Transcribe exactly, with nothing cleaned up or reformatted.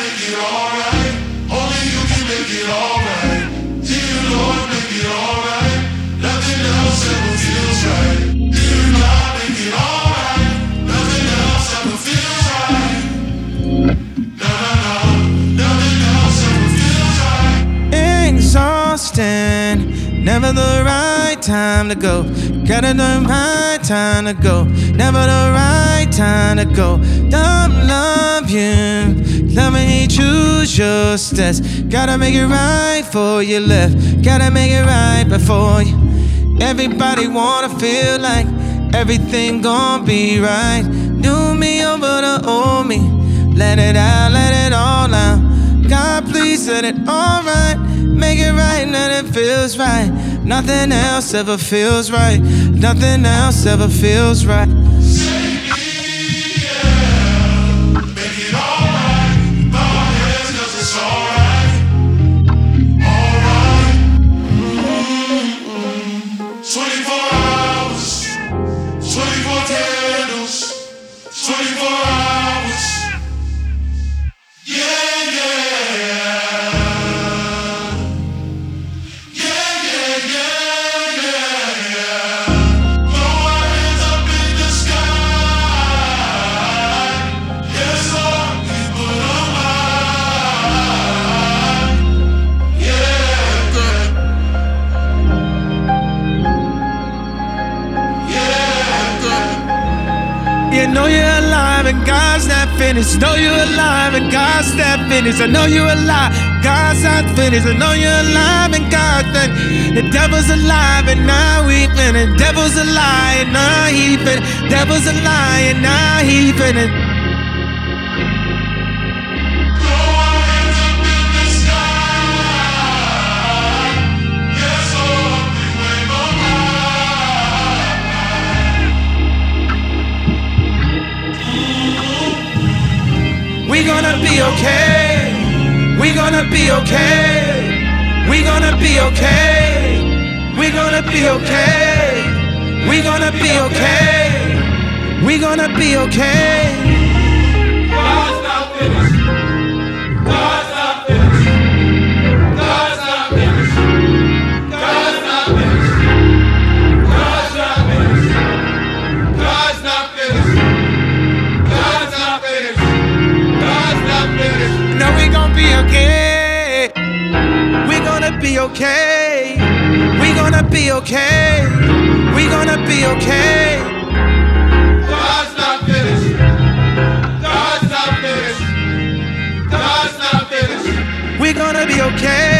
make it alright. Only you can make it alright. Dear Lord, make it alright. Nothing else ever feels right. Dear God, make it alright. Nothing else ever feels right. No, no, no. Nothing else ever feels right. Exhausting, never the right time to go. Gotta the right time to go. Never the right time to go. Don't love you, love and hate, choose your steps. Gotta make it right before you left. Gotta make it right before you. Everybody wanna feel like everything gon' be right. Do me over the old me. Let it out, let it all out. God, please set it all right. Make it right, let it feels right. Nothing else ever feels right. Nothing else ever feels right. Save me, yeah. Make it alright. Bow our heads 'cause it's alright. Alright. Mm-hmm. twenty-four hours. twenty-four candles. twenty-four hours. Yeah, yeah. You know you're alive and God's not finished. Know you're alive and God's not finished. I know you're alive, God's not finished. I know you're alive and God's not. The devil's alive and now he finished. Devil's a lie and now he finished. Devil's a lie and now he finished. We gonna be okay. We gonna be okay. We gonna be okay. We gonna be okay. We gonna be okay. We gonna be okay. God's not finished. God's not finished. God's not finished. God's not finished. God's not finished. God's not finished. God's not finished. No, we gon' be okay. We gonna be okay. We gonna be okay. We gonna be okay. God's not finished. God's not finished. God's not finished. We gonna be okay.